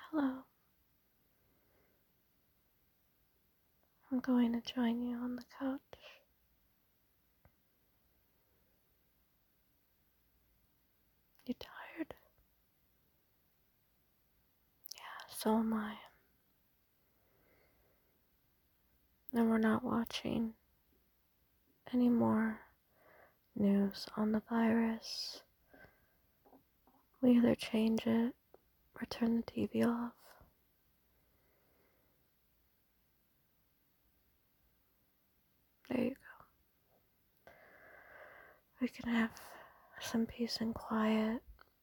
Hello, I'm going to join you on the couch. You tired? Yeah, so am I. And we're not watching any more news on the virus. We either change it or turn the TV off. There you go. We can have some peace and quiet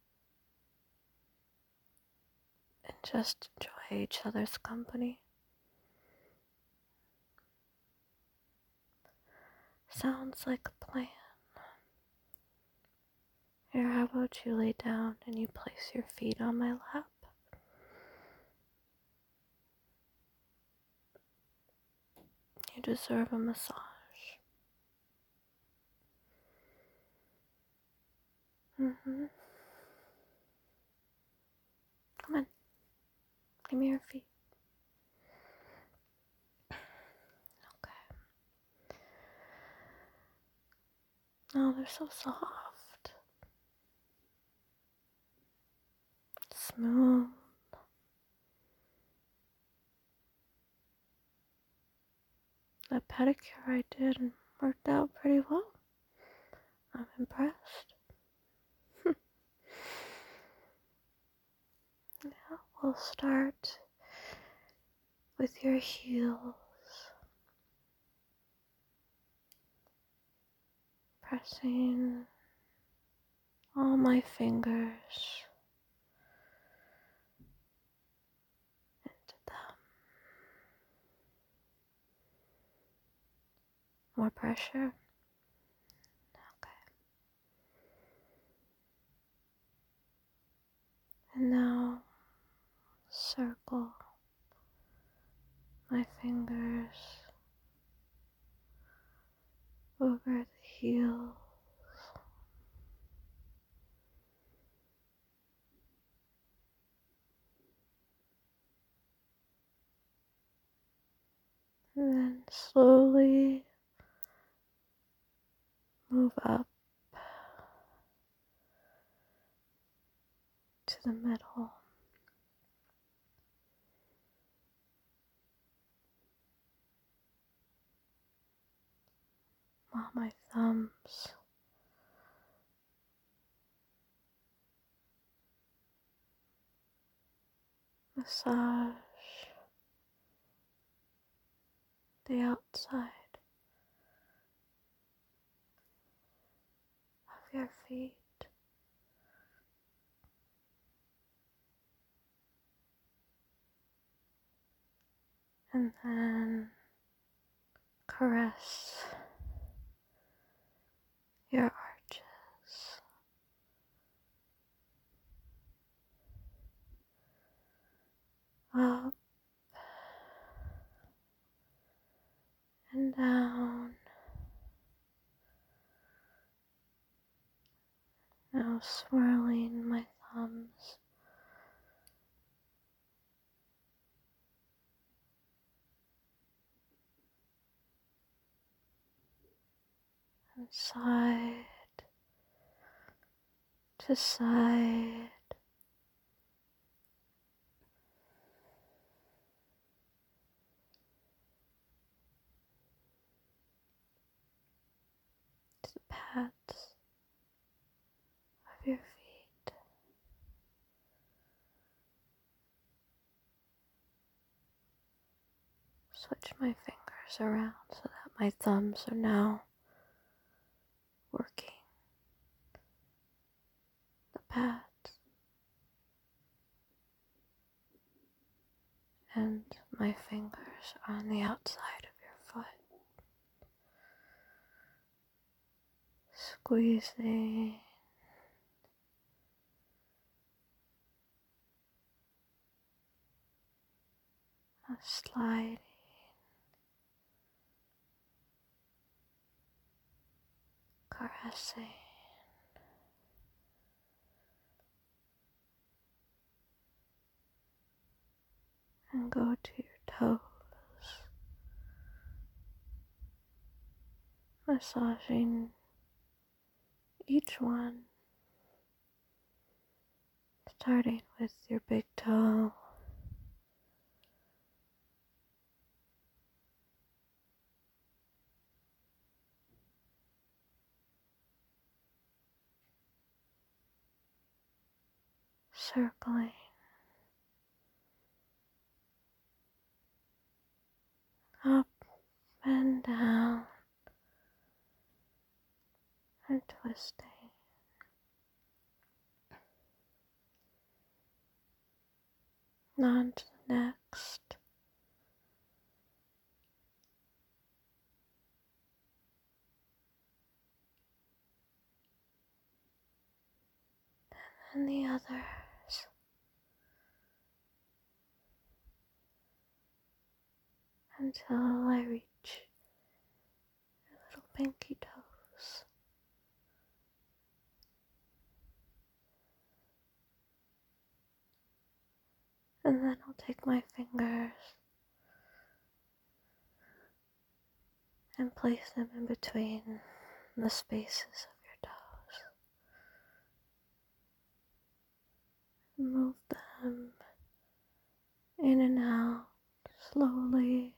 and just enjoy each other's company. Sounds like a plan. Here, how about you lay down and you place your feet on my lap? You deserve a massage. Mm-hmm. Come on, give me your feet. Okay. Oh, they're so soft. Smooth. That pedicure I did worked out pretty well. I'm impressed. Yeah, we'll start with your heels. Pressing all my fingers into them. More pressure. Okay. And now circle my fingers over the heels. And then slowly move up to the middle. While my thumbs massage the outside of your feet. And then caress your arches. Up and down. Now swirling my thumbs and side to side. To the pads of your feet. Switch my fingers around so that my thumbs are now working the pads, and my fingers are on the outside of your foot. Squeezing sliding, caressing, and go to your toes, massaging each one, starting with your big toe, circling up and down and twisting. On to the next. And the others. Until I reach your little pinky toes. And then I'll take my fingers and place them in between the spaces of your toes. Move them in and out slowly,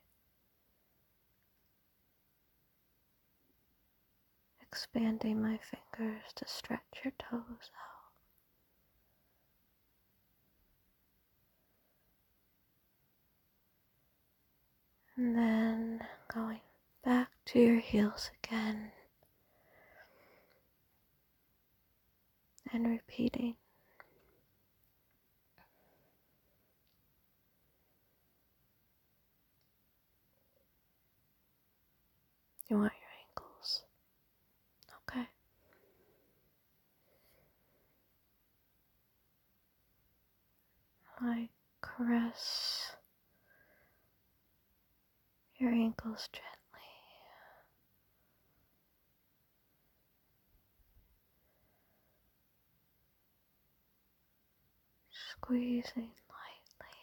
expanding my fingers to stretch your toes out. And then going back to your heels again and repeating. You want your ankles? Okay. I caress your ankles gently. Squeezing lightly.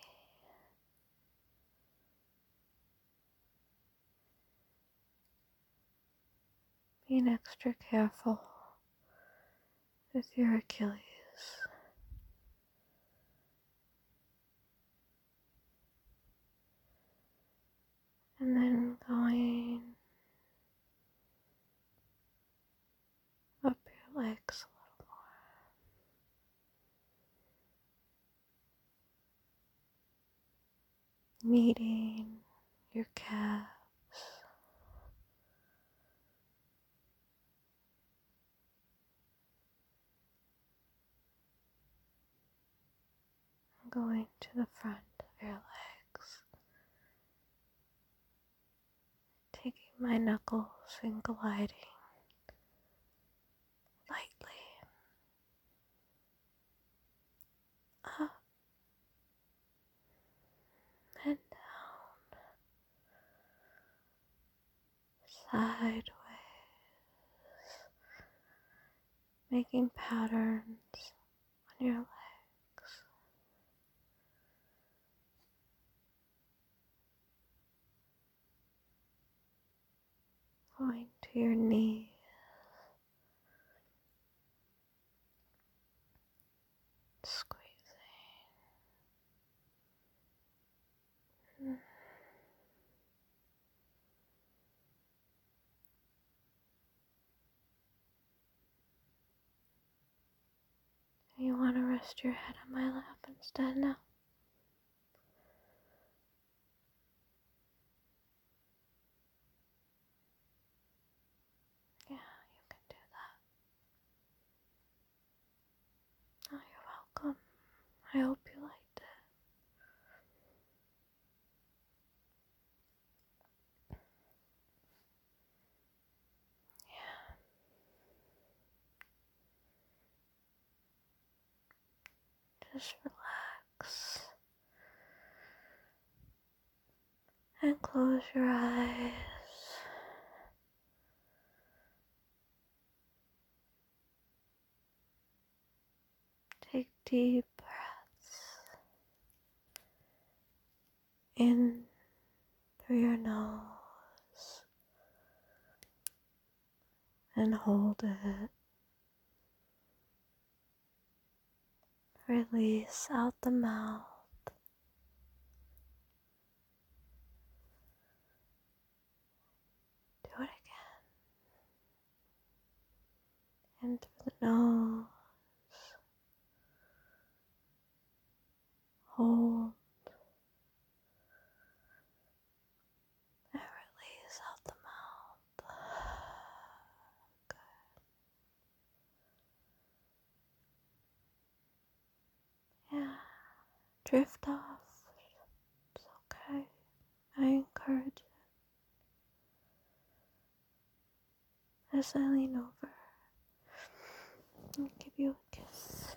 Being extra careful with your Achilles. And then going up your legs a little more. Kneading your calves. Going to the front of your legs. Taking my knuckles and gliding lightly up and down, sideways, making patterns on your legs. Going to your knees. Squeezing. You want to rest your head on my lap instead now? Yeah, you can do that. Oh, you're welcome. I hope you liked it. Just relax and close your eyes. Take deep breaths In through your nose and hold it. Release out the mouth. Do it again. In through the nose. Hold. And release out the mouth. Good. Yeah. Drift off. It's okay. I encourage it. As I lean over and give you a kiss.